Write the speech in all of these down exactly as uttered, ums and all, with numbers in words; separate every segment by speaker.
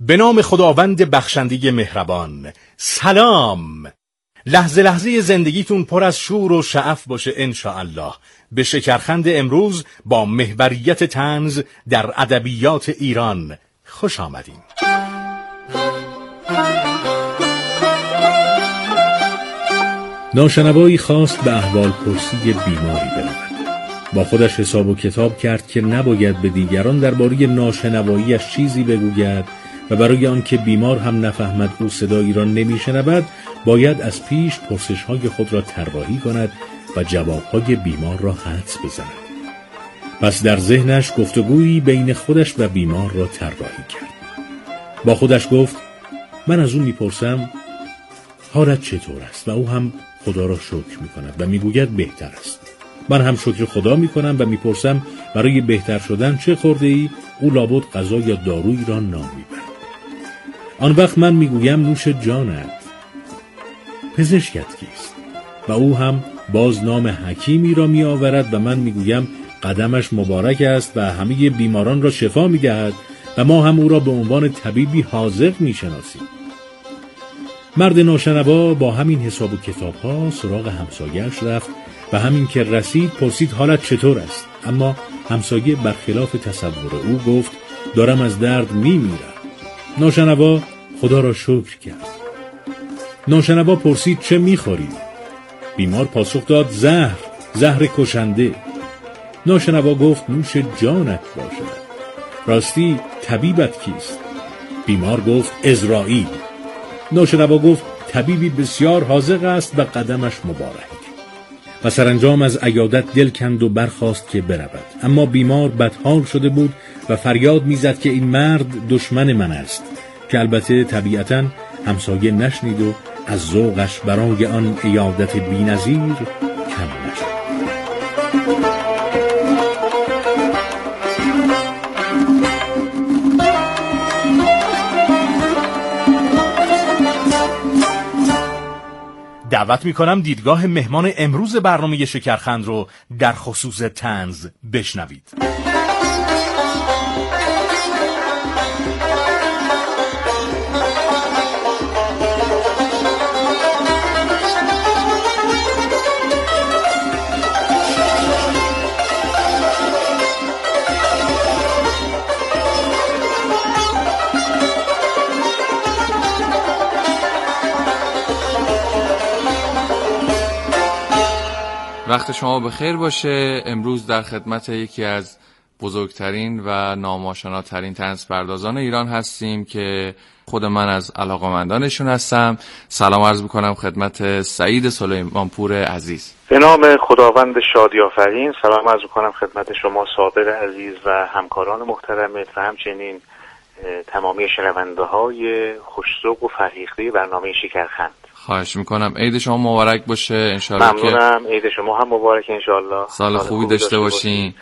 Speaker 1: به نام خداوند بخشنده مهربان. سلام. لحظه لحظه زندگیتون پر از شور و شعف باشه انشاءالله. به شکرخند امروز با محوریت طنز در ادبیات ایران خوش آمدین. ناشنوایی خواست به احوال پرسی بیماری برود. با خودش حساب و کتاب کرد که نباید به دیگران درباره ناشنواییش چیزی بگوید و برای آنکه بیمار هم نفهمد او صدایی را نمیشنود باید از پیش پرسش‌های خود را طراحی کند و جواب‌های بیمار را حدس بزند. پس در ذهنش گفتگویی بین خودش و بیمار را طراحی کرد. با خودش گفت من از او میپرسم حالت چطور است و او هم خدا را شکر میکند و میگوید بهتر است. من هم شکر خدا میکنم و میپرسم برای بهتر شدن چه خورده ای؟ او لابد غذا یا دارویی را نام میبرد. آن وقت من میگویم نوش جانت. پزشکت کیست؟ و او هم باز نام حکیمی را می آورد و من میگویم قدمش مبارک است و همه بیماران را شفا میدهد و ما هم او را به عنوان طبیبی حاذق میشناسیم. مرد ناشنوا با همین حساب و کتاب ها سراغ همسایه‌اش رفت و همین که رسید پرسید حالت چطور است؟ اما همسایه برخلاف تصور او گفت دارم از درد میمیرم. ناشنوا خدا را شکر کرد. ناشنوا پرسید چه میخوری؟ بیمار پاسخ داد زهر، زهر کشنده. ناشنوا گفت نوش جانت باشد. راستی طبیبت کیست؟ بیمار گفت عزرائیل. ناشنوا گفت طبیبی بسیار حاذق است و قدمش مبارک. و سرانجام از عیادت دل کند و برخاست که برود. اما بیمار بدحال شده بود و فریاد میزد که این مرد دشمن من است، که البته طبیعتاً همسایه نشنید و از ذوقش برای آن عیادت بی‌نظیر کم نشد. دعوت میکنم دیدگاه مهمان امروز برنامه شکرخند رو در خصوص طنز بشنوید.
Speaker 2: وقت شما بخیر باشه. امروز در خدمت یکی از بزرگترین و ناماشناترین طنز پردازان ایران هستیم که خود من از علاقه‌مندانشون هستم. سلام عرض میکنم خدمت سعید سلیمانپور عزیز.
Speaker 3: به نام خداوند شادی آفرین. سلام عرض میکنم خدمت شما صابر عزیز و همکاران محترمت و همچنین تمامی شنونده های خوش‌ذوق و فرهیخته برنامه شکرخند.
Speaker 2: خواهش میکنم. عید شما مبارک باشه انشالله.
Speaker 3: ممنونم. عید شما هم مبارک انشالله.
Speaker 2: سال خوبی داشته باشین.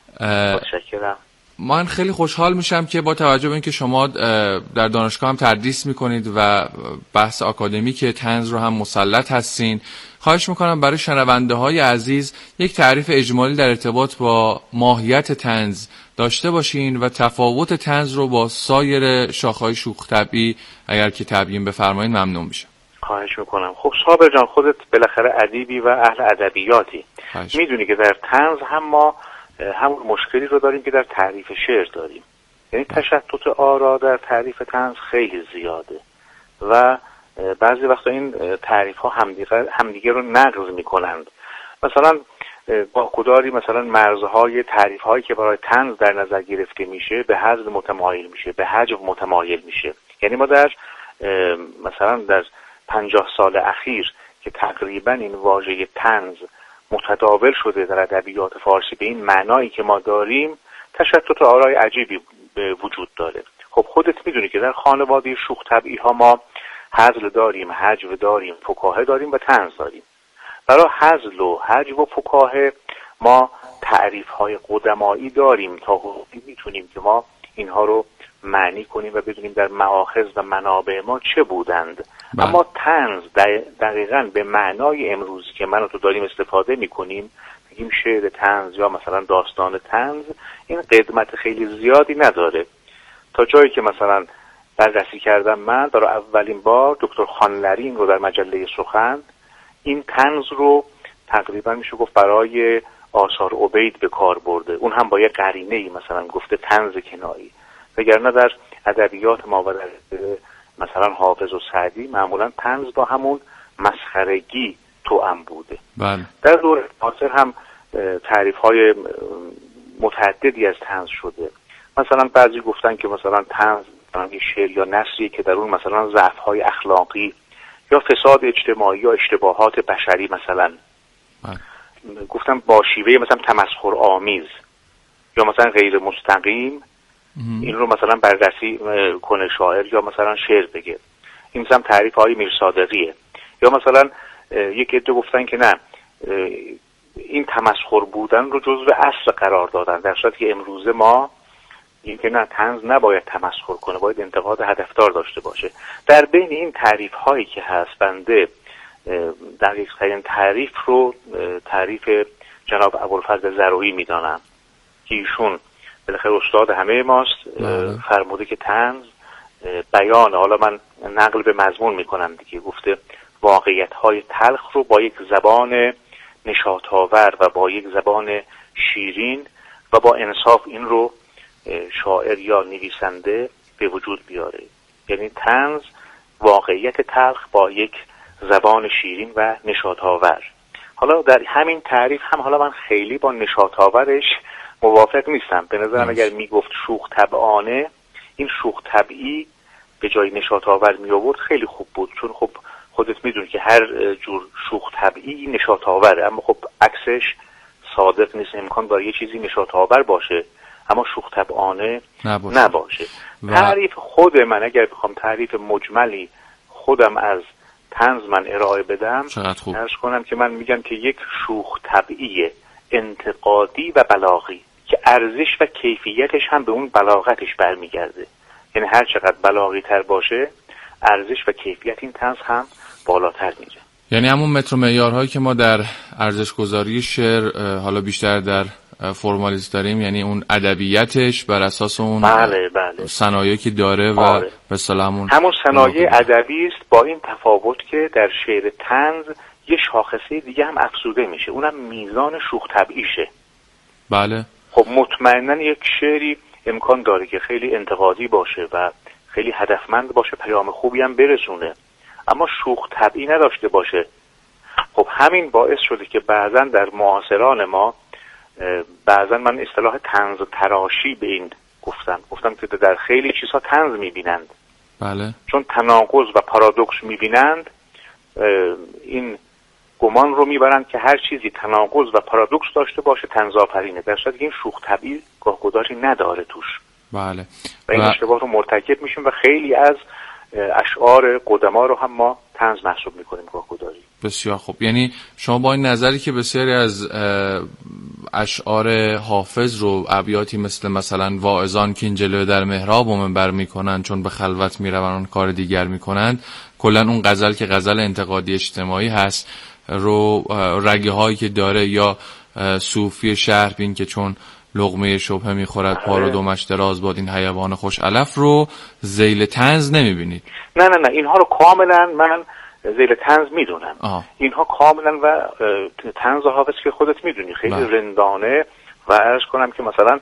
Speaker 3: متشکرم.
Speaker 2: من خیلی خوشحال میشم که با توجه به اینکه شما در دانشگاه هم تدریس میکنید و بحث آکادمیک طنز رو هم مسلط هستین، خواهش میکنم برای شنونده های عزیز یک تعریف اجمالی در ارتباط با ماهیت طنز داشته باشین و تفاوت طنز رو با سایر شاخه‌های شوخ طبعی اگر که تبیین بفرمایید ممنون میشم.
Speaker 3: خواهش میکنم. خب صابر جان خودت بالاخره ادیبی و اهل ادبیاتی، میدونی که در طنز هم ما همون مشکلی رو داریم که در تعریف شعر داریم. یعنی تشتت آرا در تعریف طنز خیلی زیاده و بعضی وقتا این تعریف ها همدیگه همدیگه رو نقض میکنند. مثلا با کداری مثلا مرزهای تعریف هایی که برای طنز در نظر گرفته میشه به حجم متمایل میشه، به حجم متمایل میشه. یعنی ما در مثلا در پنجاه سال اخیر که تقریبا این واژه طنز متداول شده در ادبیات فارسی به این معنایی که ما داریم، تشتت آرای عجیبی به وجود داره. خب خودت میدونی که در خانواده شوخ طبعی ها ما هزل داریم، هجو داریم، فکاهه داریم و طنز داریم. برای هزل و هجو و فکاهه ما تعریف های قدمایی داریم تا حدودی میتونیم که ما اینها رو معنی کنیم و بدونیم در مآخذ و منابع ما چه بودند. با. اما طنز دقیقاً به معنای امروزی که من و تو داریم استفاده میکنیم، میگیم شعر طنز یا مثلا داستان طنز، این قدمت خیلی زیادی نداره. تا جایی که مثلا بررسی کردم من، برای اولین بار دکتر خانلری این رو در مجله سخن این طنز رو تقریبا میشه گفت برای آثار عبید به کار برده، اون هم با یه قرینه‌ای، مثلا گفته طنز کنایی، وگرنه در ادبیات ماورای مثلا حافظ و سعدی معمولا طنز با همون مسخرگی توأم بوده.
Speaker 2: بله.
Speaker 3: در دوره معاصر هم تعریف‌های متعددی از طنز شده. مثلا بعضی گفتن که مثلا طنز یه شعر یا نثری که در اون مثلا ضعف‌های اخلاقی یا فساد اجتماعی یا اشتباهات بشری مثلا بله. گفتن با شیوه مثلا تمسخر آمیز یا مثلا غیر مستقیم این رو مثلا بررسی کنه شاعر یا مثلا شعر بگه. این مثلا تعریف های میرصادقیه. یا مثلا یک عده گفتن که نه، این تمسخر بودن رو جزو اصل قرار دادن، در صورتی که امروزه ما این که نه، طنز نباید تمسخر کنه، باید انتقاد هدفدار داشته باشه. در بین این تعریف هایی که هست بنده دقیق ترین تعریف رو تعریف جناب ابوالفضل زرویی میدانم که ایشون بالاخره استاد همه ماست. فرموده که طنز بیان، حالا من نقل به مضمون میکنم دیگه، گفته واقعیت های تلخ رو با یک زبان نشاط‌آور و با یک زبان شیرین و با انصاف این رو شاعر یا نویسنده به وجود بیاره. یعنی طنز واقعیت تلخ با یک زبان شیرین و نشاط‌آور. حالا در همین تعریف هم حالا من خیلی با نشاط‌آورش موافق نیستم. به نظرم اگر میگفت شوخ طبعانه، این شوخ طبعی به جای نشاط‌آور می آورد خیلی خوب بود، چون خب خودت میدونی که هر جور شوخ طبعی نشاط‌آوره، اما خب عکسش صادق نیست. امکان داره یه چیزی نشاط‌آور باشه اما شوخ طبعانه نباشه, نباشه. و... تعریف خود من اگر بخوام تعریف مجملی خودم از طنز من ارائه بدم، عرض کنم که من میگم که یک شوخ طبعی انتقادی و بلاغی که ارزش و کیفیتش هم به اون بلاغتش برمیگرده. یعنی هر چقدر بلاغی تر باشه ارزش و کیفیت این طنز هم بالاتر میره.
Speaker 2: یعنی همون متر و معیارهایی که ما در ارزش گذاری شعر حالا بیشتر در فرمالیست داریم، یعنی اون ادبیاتش بر اساس اون
Speaker 3: بله بله
Speaker 2: صنایعی که داره و
Speaker 3: آره.
Speaker 2: به اصطلاح همون
Speaker 3: همون صنایع ادبی است، با این تفاوت که در شعر طنز یه شاخصه دیگه هم افزوده میشه، اونم میزان شوخ طبعیشه.
Speaker 2: بله.
Speaker 3: خب مطمئنا یک شعری امکان داره که خیلی انتقادی باشه و خیلی هدفمند باشه، پیام خوبی هم برسونه، اما شوخ طبعی نداشته باشه. خب همین باعث شده که بعضا در معاصران ما بعضا من اصطلاح طنز تراشی به این گفتم گفتم که در خیلی چیزها طنز میبینند.
Speaker 2: بله.
Speaker 3: چون تناقض و پارادوکس میبینند، این گمان رو میبرند که هر چیزی تناقض و پارادوکس داشته باشه طنز آفرینه، در صورتی که این شوخ طبعی گاهگداری نداره توش.
Speaker 2: بله.
Speaker 3: و این و... اشتباه رو مرتکب میشیم و خیلی از اشعار قدما رو هم ما طنز محسوب میکنیم گاهگداری.
Speaker 2: بسیار خوب. یعنی شما با این نظری که بسیاری از اشعار حافظ رو ابیاتی مثل مثلا واعظان که این جلوه در محراب و منبر میکنن چون به خلوت میروند کار دیگر میکنند، کلا اون غزل که غزل انتقادی اجتماعی هست رو رگه هایی که داره، یا صوفی شهر بین که چون لقمه شبهه میخورد پا رو دمش دراز باد این حیوان خوش علف رو ذیل طنز نمیبینید؟
Speaker 3: نه نه نه اینها رو کاملا من ذیل طنز میدونم. آه. اینها کاملا و طنز حافظ که خودت میدونی خیلی با. رندانه و عرض کنم که مثلا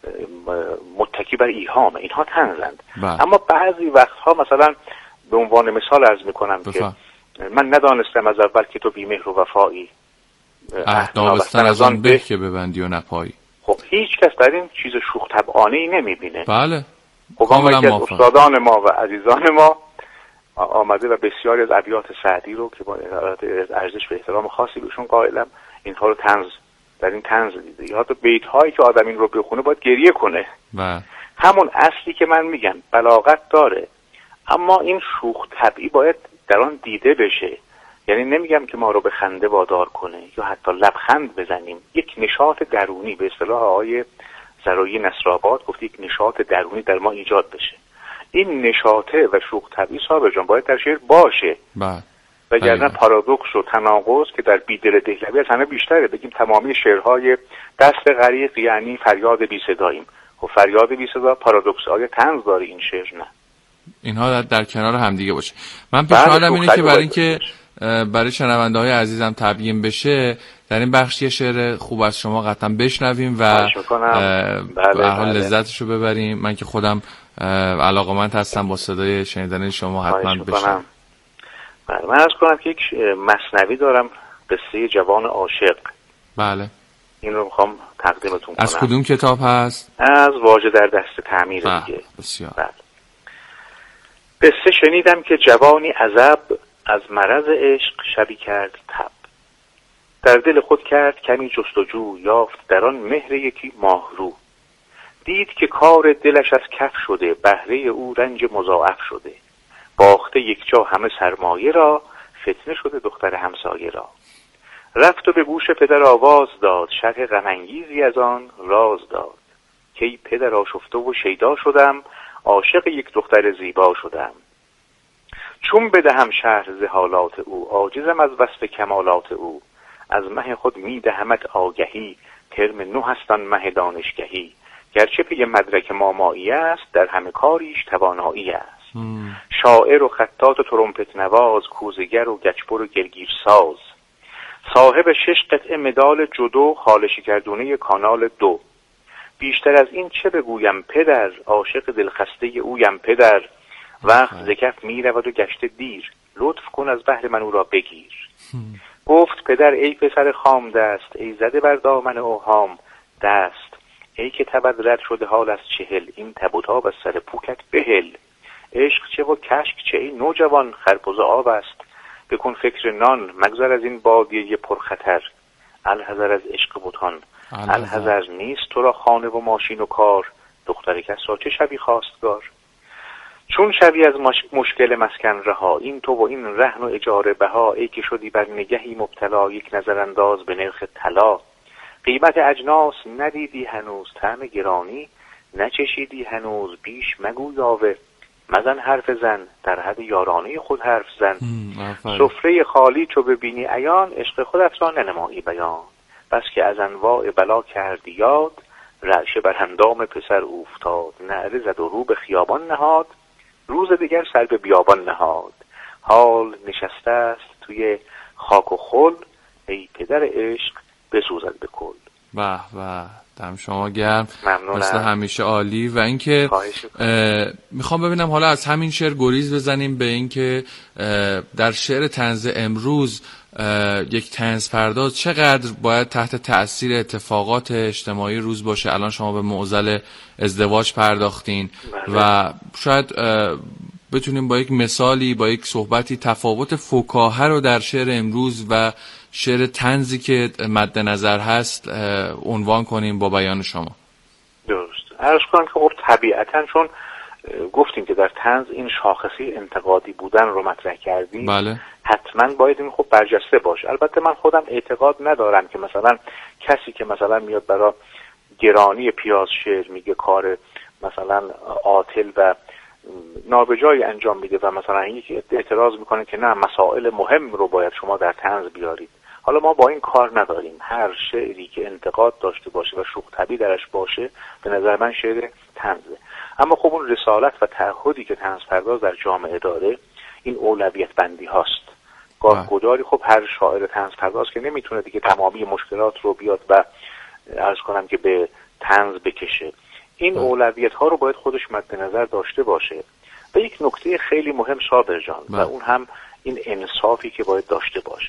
Speaker 3: متکی بر ایهامه، اینها طنزند. اما بعضی وقتها مثلا به عنوان مثال عرض میکنم بفا. که من ندانستم از اول که تو بیمهر و وفایی،
Speaker 2: اهدابستن از آن به که ببندی و نپایی.
Speaker 3: خب هیچ کس در این چیز شوخ طبعانه ای نمیبینه.
Speaker 2: بله.
Speaker 3: خب یکی از استادان ما و عزیزان ما آمده و بسیاری از ابیات سعدی رو که با ارزش و احترام خاصی بهشون قائلم، اینها رو طنز در این طنز دیده. یا تو بیت هایی که آدم این رو بخونه باید گریه کنه.
Speaker 2: بله.
Speaker 3: همون اصلی که من میگم بلاغت داره، اما این شوخ طبعی باید در آن دیده بشه. یعنی نمیگم که ما رو به خنده وادار کنه یا حتی لبخند بزنیم، یک نشاط درونی به اصطلاح آقای زرویی نصرآباد گفت یک نشاط درونی در ما ایجاد بشه. این نشاطه و شوخ طبعی صاحب جان باید در شعر باشه.
Speaker 2: بله.
Speaker 3: وگرنه پارادوکس و تناقض که در بیدل دهلوی از همه بیشتره. بگیم تمامی شعرهای دست غریق یعنی فریاد بی صداییم. خب فریاد بی صدا پارادوکس های طنز داره این شعر؟ نه.
Speaker 2: اینها در کنار همدیگه باشه. من پیشنهادم اینه که برای اینکه برای شنونده های عزیزم تبیین بشه در این بخشی شعر خوب از شما قطعا بشنویم و به حال لذتش رو ببریم. من که خودم علاقه‌مند هستم با صدای شنیدن شما، حتما بشنویم.
Speaker 3: من عرض کنم که یک مثنوی دارم، قصه جوان عاشق.
Speaker 2: بله،
Speaker 3: این رو میخوام تقدیمتون کنم.
Speaker 2: از کدوم کتاب هست؟
Speaker 3: از واژه در دست تعمیر دیگه.
Speaker 2: بسیار.
Speaker 3: بله. قصه شنیدم که جوانی عزب از مرض عشق شبی کرد تب. در دل خود کرد کمی جستجو، یافت در آن مهر یکی ماهرو. دید که کار دلش از کف شده، بهره او رنج مضاعف شده. باخته یک جا همه سرمایه را، فتنه شده دختر همسایه را. رفت و به گوش پدر آواز داد، شرح غم انگیزی از آن راز داد. که ای پدر آشفته و شیدا شدم، عاشق یک دختر زیبا شدم. چون بدهم شرح ز حالات او، عاجزم از وصف کمالات او. از مه خود میدهمت آگهی، ترم نو هستان مه دانشگهی. گرچه پی مدرک مامایی است، در همه کاریش توانایی است. مم. شاعر و خطاط و ترومپت نواز، کوزگر و گچبر و گرگیر ساز. صاحب شش قطعه مدال جدو، خالشی کردونه کانال دو. بیشتر از این چه بگویم پدر، عاشق دلخسته اویم پدر. وقت زکف می رود و گشته دیر، لطف کن از بحر من او را بگیر. گفت پدر ای پسر خام دست، ای زده بر دامن اوهام دست. ای که تبد رد شده حال از چهل، این تب و تاب از سر پوکت بهل. عشق چه و کشک چه ای نوجوان، خربزه آب است بکن فکر نان. مگذر از این بادیه پرخطر، الحذر از عشق بتان. الحذر نیست تو را خانه و ماشین و کار، دختر کس را چه شبی خواستگار. چون شبی از مشکل مسکن رها، این تو و این رهن و اجاره بها. ای که شدی بر نگهی مبتلا، یک نظر انداز به نرخ طلا. قیمت اجناس ندیدی هنوز، طعم گرانی نچشیدی هنوز. بیش مگو یاوه مزن حرف زن، در حد یارانه خود حرف زن. سفره خالی چو ببینی عیان، عشق خودت را ننمایی بیان. بس که از انواع بلا کردی یاد، رعشه بر اندام پسر افتاد. نعره زد و رو به خیابان نهاد، روز دیگر سر به بیابان نهاد. حال نشسته است توی خاک و خل، ای پدر عشق بسوزد به کل.
Speaker 2: به به، دم شما گرم،
Speaker 3: ممنونم.
Speaker 2: مثل همیشه عالی. و اینکه میخوام ببینم حالا از همین شعر گریز بزنیم به اینکه در شعر طنز امروز یک طنز پرداز چقدر باید تحت تأثیر اتفاقات اجتماعی روز باشه. الان شما به معضل ازدواج پرداختین بله. و شاید بتونیم با یک مثالی، با یک صحبتی تفاوت فکاهه رو در شعر امروز و شعر طنزی که مد نظر هست عنوان کنیم با بیان شما.
Speaker 3: درست. عرض کنم که خب طبیعتاً چون گفتیم که در طنز این شاخصی انتقادی بودن رو مطرح کردیم
Speaker 2: بله.
Speaker 3: حتما باید این خب برجسته باشه. البته من خودم اعتقاد ندارم که مثلا کسی که مثلا میاد برای گرانی پیاز شعر میگه کار مثلا عاطل و نابجایی انجام میده و مثلا یکی اعتراض میکنه که نه مسائل مهم رو باید شما در طنز بیارید. حالا ما با این کار نداریم. هر شعری که انتقاد داشته باشه و شوخ طبیع درش باشه به نظر من شعر طنزه. اما خب اون رسالت و تعهدی که طنز پرداز در جامعه داره این اولویت بندی هاست. گاه گداری خب هر شاعر طنز پرداز که نمیتونه دیگه تمامی مشکلات رو بیاد و عرض کنم که به طنز بکشه. این اولویت ها رو باید خودش مد نظر داشته باشه. و یک نکته خیلی مهم صابر جان و اون هم این انصافی که باید داشته باشه.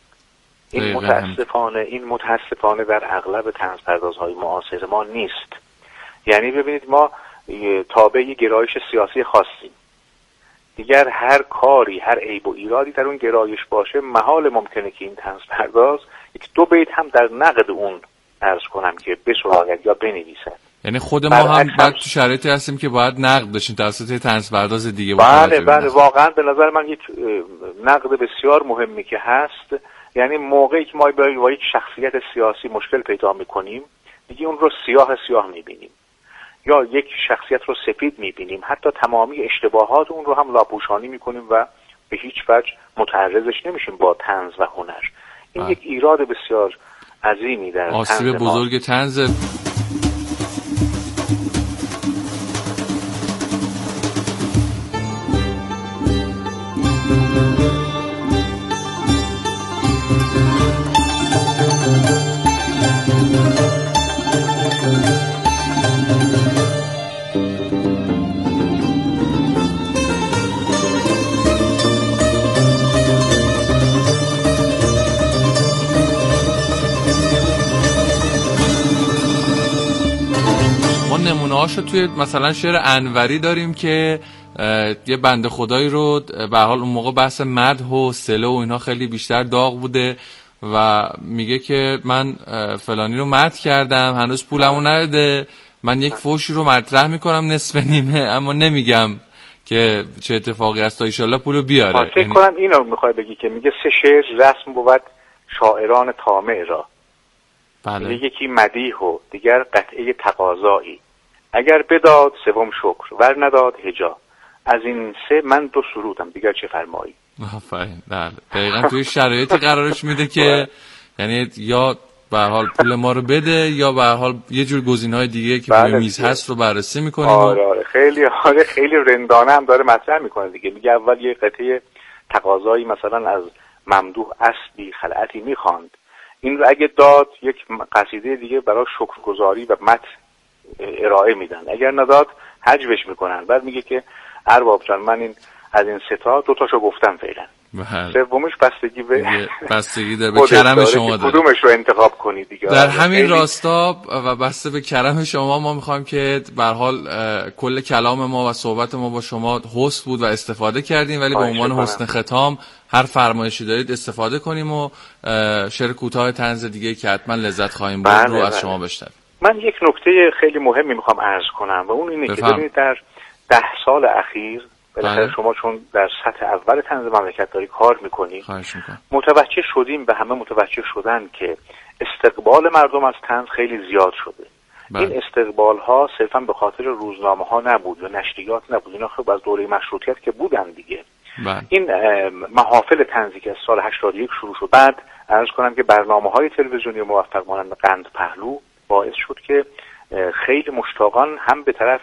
Speaker 3: این متاسفانه این متاسفانه در اغلب طنز پردازهای معاصر ما نیست. یعنی ببینید ما تابع گرایش سیاسی خاصیم. دیگر هر کاری، هر عیب و ایرادی در اون گرایش باشه محال ممکنه که این طنز پرداز یک دو بیت هم در نقد اون عرض کنم که بسراید یا بنویسد.
Speaker 2: یعنی خود ما هم بعد تو شرایطی هستیم که باید نقد بشیم توسط طنز پرداز دیگه.
Speaker 3: بله بله واقعا به نظر من یک نقد بسیار مهمی که هست. یعنی موقعی که ما با یک شخصیت سیاسی مشکل پیدا میکنیم دیگه اون رو سیاه سیاه میبینیم یا یک شخصیت رو سفید میبینیم، حتی تمامی اشتباهات اون رو هم لاپوشانی میکنیم و به هیچ وجه متعرضش نمیشیم با طنز و هنر. این آه. یک ایراد بسیار عظیمی در
Speaker 2: آسیب بزرگ طنز. نمونه‌هاشو توی مثلا شعر انوری داریم که یه بنده خدایی رو به حال اون موقع بحث مدح و صله و اینا خیلی بیشتر داغ بوده و میگه که من فلانی رو مدح کردم، هنوز پولمو نداده، من یک فوشی رو مطرح میکنم نصف نیمه اما نمیگم که چه اتفاقی هست تا ایشالله پولو بیاره.
Speaker 3: فکر کنم اینو میخوای بگی که میگه سه شعر رسم بود شاعران طامع را. بله. یکی مدیح و دیگر قطعه تقاضایی، اگر بداد سوم شکر ور نداد هجا، از این سه من دو سرودم دیگر چه فرمایی.
Speaker 2: آفرین. بله دقیقاً توی شرایطی قرارش میده که یعنی یا به هر حال پول ما رو بده یا به هر حال یه جور گزینه‌های دیگه که روی میز هست رو بررسی می‌کنیم.
Speaker 3: آره آره خیلی آره خیلی رندانه هم داره مطرح میکنه دیگه. میگه اول یه قطعه تقاضایی مثلا از ممدوح اسبی خلعتی میخواند، این رو اگه داد یک قصیده دیگه برای شکرگزاری و مدح ارائه میدن، اگر نداد حجبش میکنن. بعد میگه که ارباب جان من این از این سه تا دو تاشو گفتم فعلا، سومش بستگی به
Speaker 2: بستگی داره به کرم شما داره
Speaker 3: کدومش رو انتخاب کنید دیگه.
Speaker 2: در همین راستا و بسته به کرم شما ما میخوایم که به هر حال کل کلام ما و صحبت ما با شما حسن بود و استفاده کردیم، ولی به عنوان حسن ختام هر فرمایشی دارید استفاده کنیم و شعر کوتاه طنز دیگه که حتما لذت خواهیم بود رو از شما بشنویم.
Speaker 3: من یک نکته خیلی مهمی میخوام عرض کنم و اون اینه بفهم. که ببینید در ده سال اخیر بالاخره شما چون در سطح اول طنز مملکت داری کار میکنی متوجه شدیم و همه متوجه شدن که استقبال مردم از طنز خیلی زیاد شده. بله. این استقبال ها صرفا به خاطر روزنامه ها نبود و نشریات نبود، اینا خب از دوره مشروطیت که بودن دیگه. بله. این محافل طنزی که از سال هشتاد و یک شروع شد، بعد عرض کنم که برنامه های تلویزیونی موفق مانند قند پهلو باعث شد که خیلی مشتاقان هم به طرف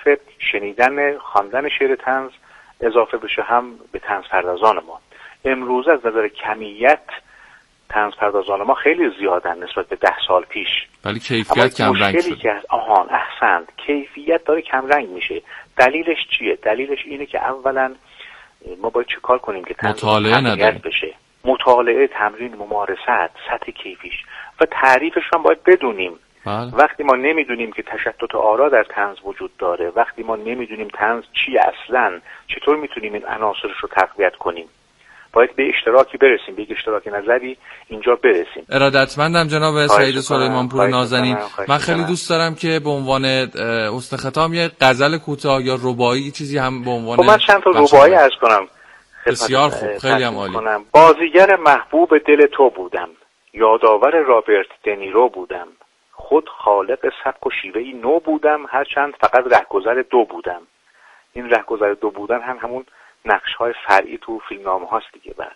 Speaker 3: شنیدن خواندن شعر طنز اضافه بشه، هم به طنز پردازان ما. امروز از نظر کمیت طنز پردازان ما خیلی زیادن نسبت به ده سال پیش،
Speaker 2: ولی کیفیت کم رنگ شده.
Speaker 3: که آهان احسنت کیفیت داره کم رنگ میشه. دلیلش چیه؟ دلیلش اینه که اولا ما باید چه کار کنیم که طنز
Speaker 2: مطالعه نداریم
Speaker 3: بشه. مطالعه، تمرین، ممارست، سطح کیفیش و تعریفش هم باید بدونیم. بله. وقتی ما نمیدونیم که تشتت آرا در طنز وجود داره، وقتی ما نمیدونیم طنز چیه اصلا، چطور میتونیم این عناصرش رو تقویت کنیم، باید به اشتراکی برسیم، به اشتراک نظری اینجا برسیم.
Speaker 2: ارادتمندم جناب سعید سلیمانپور نازنین. من خیلی دوست دارم که به عنوان حسن ختام یه غزل کوتاه یا رباعی چیزی هم به عنوان
Speaker 3: خب من چند تا رباعی عرض کنم.
Speaker 2: بسیار خوب، خیلی هم عالی.
Speaker 3: بازیگر محبوب دل تو بودم، یادآور رابرت دنیرو بودم، خود خالق سبک و شیوهی نو بودم، هرچند فقط رهگذر دو بودم. این رهگذر دو بودن هم همون نقش های فرعی تو فیلمنامه هاست دیگه. بعد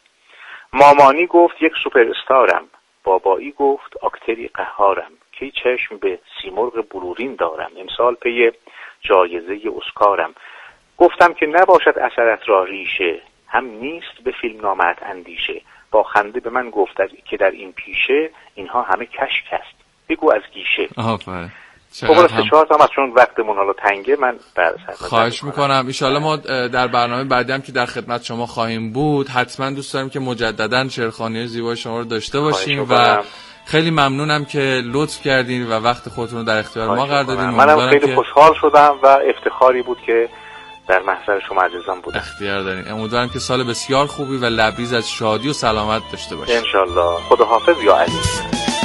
Speaker 3: مامانی گفت یک سوپر استارم، بابایی گفت اکتری قهارم، کی چشم به سیمرغ بلورین دارم، امسال پی جایزه اسکارم. گفتم که نباشد اثرت را ریشه، هم نیست به فیلمنامه‌ات اندیشه، با خنده به من گفت که در این پیشه اینها همه کشک است، بگو از گیشه.
Speaker 2: آفرین.
Speaker 3: خب سه چهار تا چون وقتمون حالا تنگه من
Speaker 2: خواهش میکنم ان شاءالله ما در برنامه بعدی هم که در خدمت شما خواهیم بود حتما دوست داریم که مجددا شعرخوانی زیبای شما رو داشته باشیم و خیلی ممنونم که لطف کردین و وقت خودتون رو در اختیار ما قرار دادین.
Speaker 3: منم خیلی که... خوشحال شدم و افتخاری بود که در محضر شما عزیزان بودم.
Speaker 2: اختیار دارین. امیدوارم که سال بسیار خوبی و لبریز از شادی و سلامت داشته باشید.
Speaker 3: ان شاءالله. خداحافظ یا عزیز.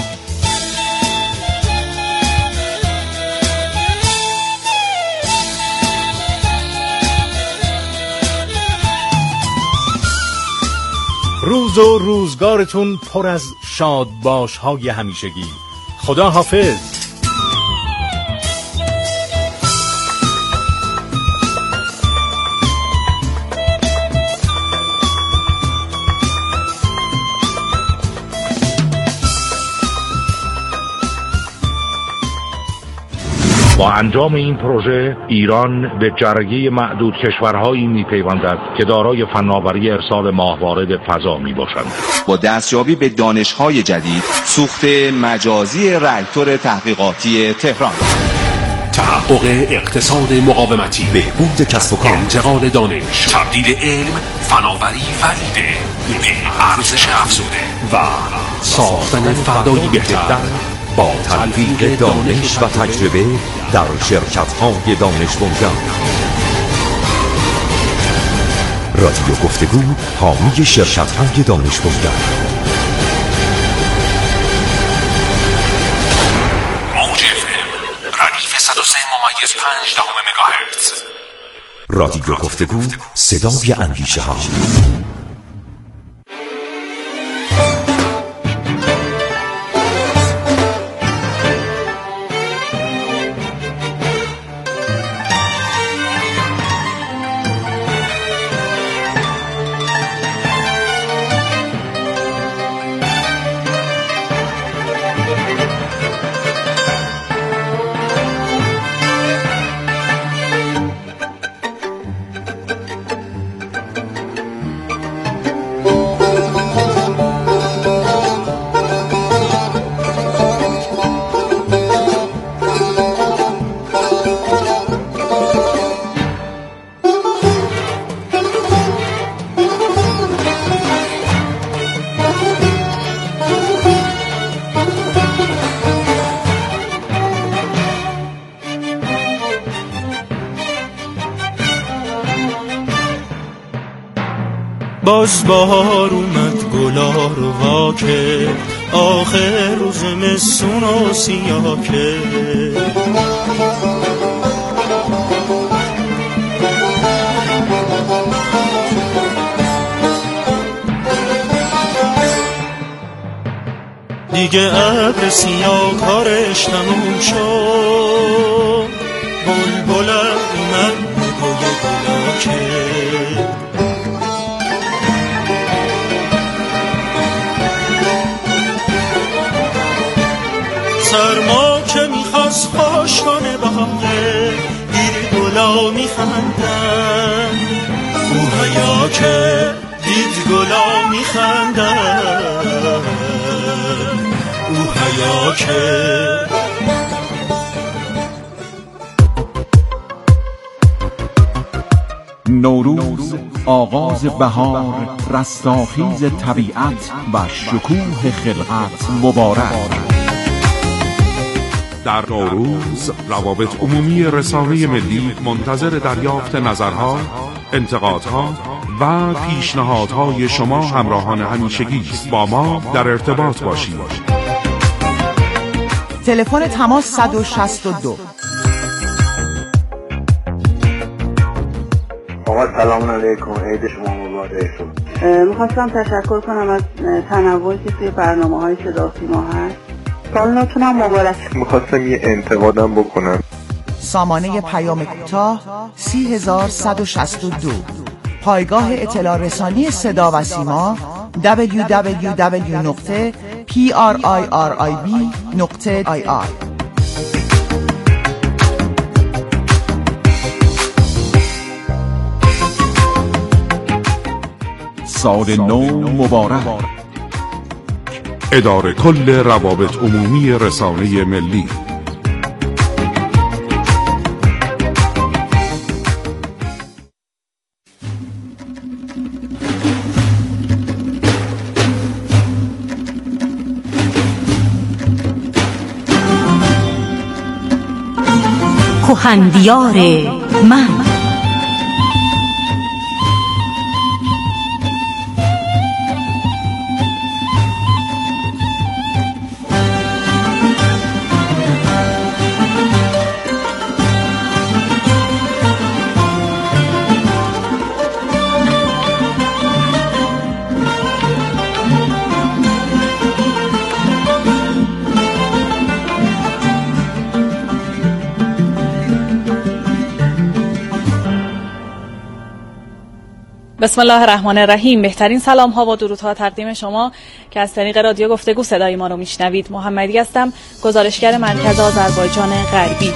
Speaker 1: روز و روزگارتون پر از شاد باش های همیشگی. خدا حافظ.
Speaker 4: با انجام این پروژه ایران به جرگه معدود کشورهایی می‌پیوندد که دارای فناوری ارسال ماهواره به فضا میباشند.
Speaker 5: با دستیابی به دانش‌های جدید، سوخت مجازی راکتور تحقیقاتی تهران،
Speaker 6: تحقق اقتصاد مقاومتی، بهبود کسب و کار، انتقال دانش، تبدیل علم، فناوری و ایده به ارزش افزوده و ساختن فردایی بهتر با تلفیق دانش و تجربه در شرکت‌های دانش بنیان. رادیو گفتگو، حامی شرکت‌های دانش بنیان. موج اف ام ردیف صد و سه ممیز پنج دهم مگاهرتز. رادیو گفتگو، صدای اندیشه ها.
Speaker 7: باز بهار اومد گلا رو واکه، آخر روز مسون و سیاکه. دیگه ابر سیاه کارش تموم شد، بلبلم اومد بگوی گلاکه. سرما که میخواست خوش کنه باغه، دید گلا میخندن. او حیا که دید گلا میخندن، او حیا که.
Speaker 8: نوروز، آغاز بهار، رستاخیز طبیعت و شکوه خلقت مبارک.
Speaker 9: در نوروز روابط عمومی رسانه ملی منتظر دریافت نظرها، انتقادها و پیشنهادهای شما همراهان همیشگی است. با ما در ارتباط باشید.
Speaker 10: تلفن تماس صد و شصت و دو.
Speaker 11: آقا سلام علیکم، عید شما مبارک.
Speaker 12: میخواستم تشکر کنم از تنوعی که توی برنامه‌های صدا سیما هست. سالتون هم مبارک.
Speaker 11: میخواستم یه انتقادم بکنم.
Speaker 10: سامانه پیام کوتاه سی هزار صد و شصت و دو، پایگاه اطلاع رسانی صدا و سیما دبلیو دبلیو دبلیو نقطه پی آر آی آر آی بی نقطه آی آر.
Speaker 8: سال نو مبارک.
Speaker 9: اداره کل روابط عمومی رسانه ملی.
Speaker 13: کهندیار من.
Speaker 14: بسم الله الرحمن الرحیم. بهترین سلام ها و درودها تقدیم شما که از طریق رادیو گفتگو صدای ما رو میشنوید. محمدی هستم، گزارشگر مرکز آذربایجان غربی.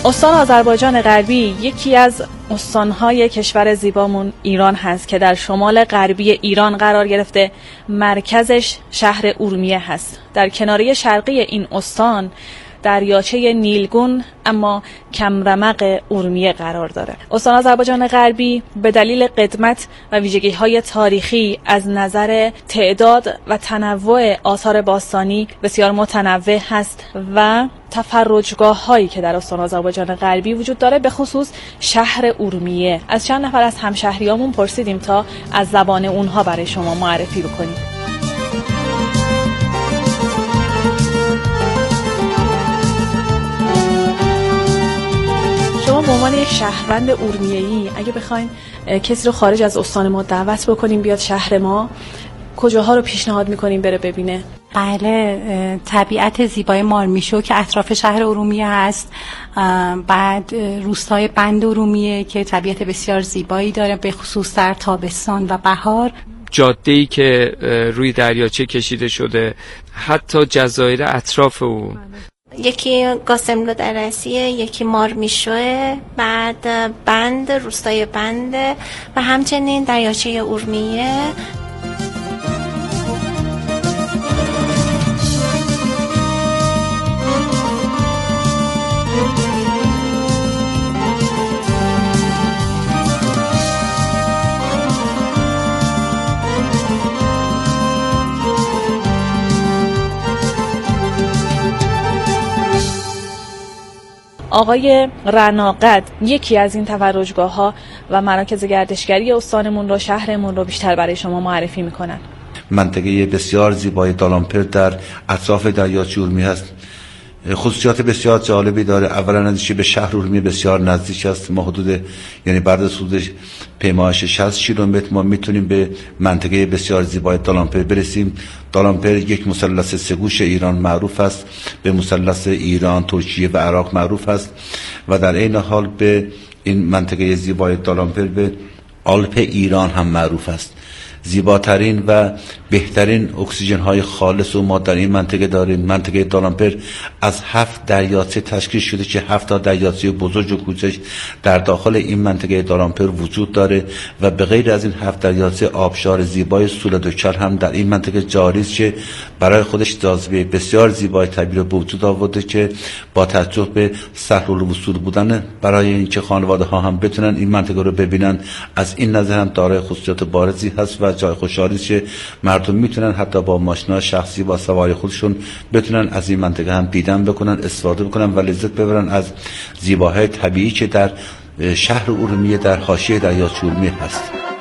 Speaker 14: استان آذربایجان غربی یکی از استانهای کشور زیبامون ایران هست که در شمال غربی ایران قرار گرفته. مرکزش شهر اورمیه هست. در کناره شرقی این استان دریاچه نیلگون اما کمرمق اورمیه قرار داره. استان آذربایجان غربی به دلیل قدمت و ویژگی‌های تاریخی از نظر تعداد و تنوع آثار باستانی بسیار متنوع هست و تفرجگاه‌هایی که در استان آذربایجان غربی وجود داره، به خصوص شهر اورمیه. از چند نفر از همشهریامون پرسیدیم تا از زبان اونها برای شما معرفی بکنیم. شما به عنوان یک شهروند اورمیه‌ای اگه بخواین کسی رو خارج از استان ما دعوت بکنیم بیاد شهر ما، کجاها رو پیشنهاد میکنیم بره ببینه؟
Speaker 13: بله، طبیعت زیبای مارمیشو که اطراف شهر ارومیه هست، بعد روستای بند ارومیه که طبیعت بسیار زیبایی داره به خصوص در تابستان و بهار،
Speaker 15: جاده‌ای که روی دریاچه کشیده شده، حتی جزایر اطراف اون.
Speaker 16: یکی قاسملو درسیه، یکی مارمیشوه، بعد بند، روستای بند و همچنین دریاچه اورمیه.
Speaker 14: آقای رناقد یکی از این تفرجگاه‌ها و مراکز گردشگری استانمون رو، شهرمون رو بیشتر برای شما معرفی میکنن.
Speaker 17: منطقه بسیار زیبای دالانپر در اطراف دریاچه اورمیه هست. خصوصیات بسیار جالبی داره. اولا ازش به شهر اورمیه بسیار نزدیک است. ما حدود یعنی بعد صعود پیمایش شصت کیلومتر ما میتونیم به منطقه بسیار زیبای دالانپر برسیم. دالانپر یک مثلث سه‌گوش ایران معروف است، به مثلث ایران، ترکیه و عراق معروف است و در عین حال به این منطقه زیبای دالانپر به آلپ ایران هم معروف است. زیباترین و بهترین اکسیژن های خالص و ما در این منطقه داریم. منطقه دالانپر از هفت دریاچه تشکیل شده که هفت تا دریاچه بزرگ و کوچک در داخل این منطقه دالانپر وجود داره و به غیر از این هفت دریاچه آبشار زیبای سولدوکر هم در این منطقه جاری است که برای خودش جاذبه بسیار زیبای طبیعی به وجود آورده که با توجه به سهل‌الوصول بودن برای اینکه خانواده ها هم بتونن این منطقه رو ببینن، از این نظر هم دارای خصوصیات بارزی هست و جای خوشحالی که مردم میتونن حتی با ماشینا شخصی با سواری خودشون بتونن از این منطقه هم دیدن بکنن، استفاده بکنن و لذت ببرن از زیباهای طبیعی که در شهر اورمیه در حاشیه دریاچه اورمیه هست.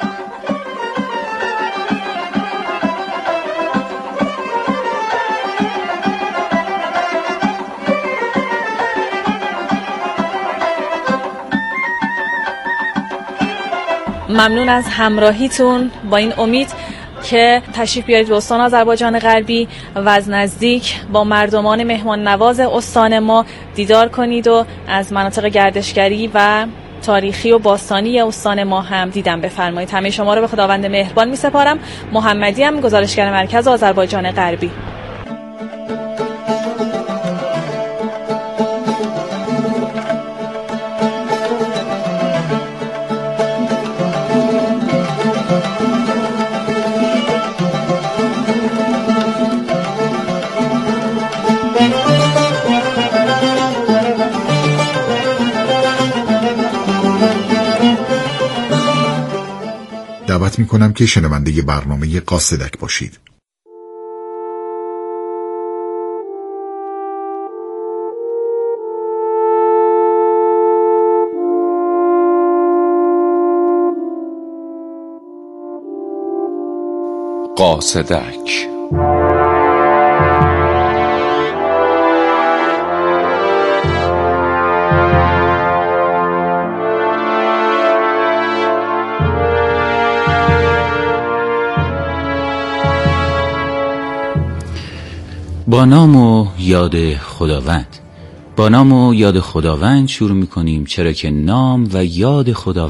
Speaker 14: ممنون از همراهیتون. با این امید که تشریف بیارید به استان آذربایجان غربی و از نزدیک با مردمان مهمان نواز استان ما دیدار کنید و از مناطق گردشگری و تاریخی و باستانی استان ما هم دیدن بفرمایید. همه شما رو به خداوند مهربان می سپارم. محمدی هم، گزارشگر مرکز آذربایجان غربی.
Speaker 18: دعوت میکنم که شنونده برنامه قاصدک باشید.
Speaker 6: قاصدک
Speaker 19: با نام و یاد خداوند. با نام و یاد خداوند شروع میکنیم، چرا که نام و یاد خداوند